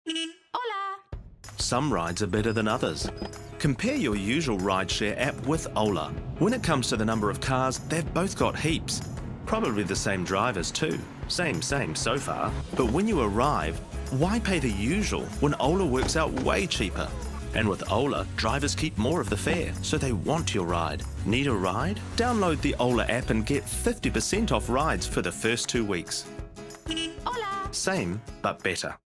Hola! Some rides are better than others. Compare your usual rideshare app with Ola. When it comes to the number of cars, they've both got heaps. Probably the same drivers too. Same so far. But when you arrive, why pay the usual when Ola works out way cheaper? And with Ola, drivers keep more of the fare, so they want your ride. Need a ride? Download the Ola app and get 50% off rides for the first 2 weeks. Hola! Same, but better.